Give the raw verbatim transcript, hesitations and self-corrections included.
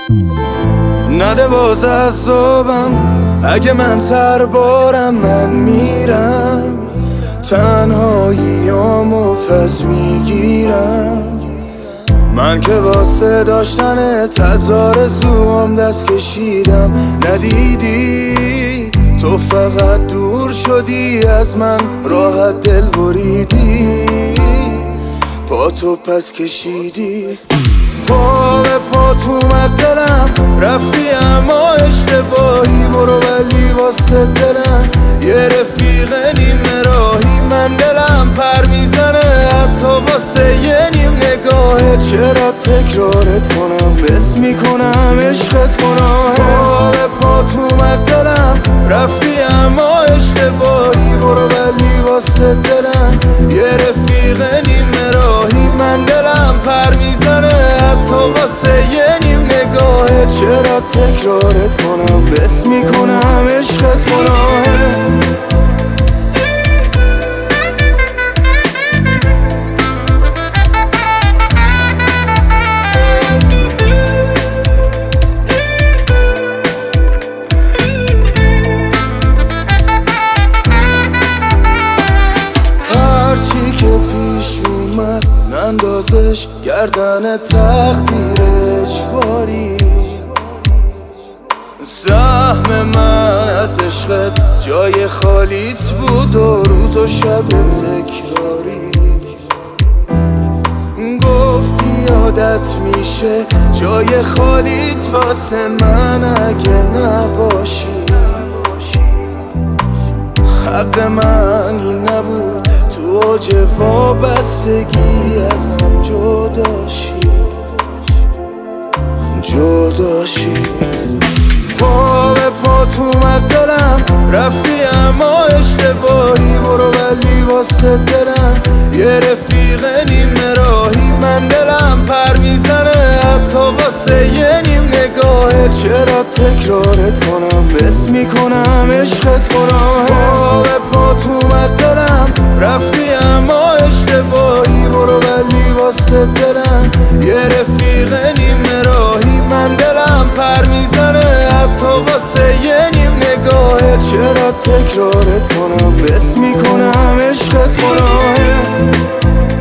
نده باز عذابم، اگه من سر بارم من میرم، تنهاییامو پس میگیرم. من که واسه داشتن تزار زوام دست کشیدم، ندیدی تو فقط دور شدی از من، راحت دل بریدی، با تو پس کشیدی. پا به پا تو اومد دلم، رفتی اما اشتباهی، برو ولی واسه دلم یه رفیق نیمه راهی. من دلم پر میزنه حتی واسه یه نیم نگاهه، چرا تکرارت کنم، بس میکنم عشقت گناهه. پا به پا تو اومد دلم، رفتی اما اشتباهی، برو ولی واسه دلم یه رفیق نیمه راهی. من دلم پر میزنه حتی واسه یه نیم نگاهه، چرا تکرارت کنم، بس میکنم عشقت گناهه. هرچی که پیش اومد نندازش گردن تقدیر اجباری. سهم من از عشقت جای خالیت بود و روز و شب تکراری. گفتی عادت میشه جای خالیت واسه من اگه نباشی. حق من این نبود تو اوج وابستگی ازم جداشی جداشی. پا به پا تو اومد دلم، رفتی اما اشتباهی، برو ولی واسه دلم یه رفیق نیمه راهی. من دلم پر میزنه حتی واسه یه نیم نگاهه، چرا تکرارت کنم، بس میکنم عشقت گناهه. پا به پا تو اومد دلم، رفتی اما اشتباهی، برو ولی واسه دلم یه رفیق نیمه راهی. من دلم پر میزنه حتی واسه یه نیم نگاهه، چرا تکرارت کنم، بس میکنم عشقت گناهه.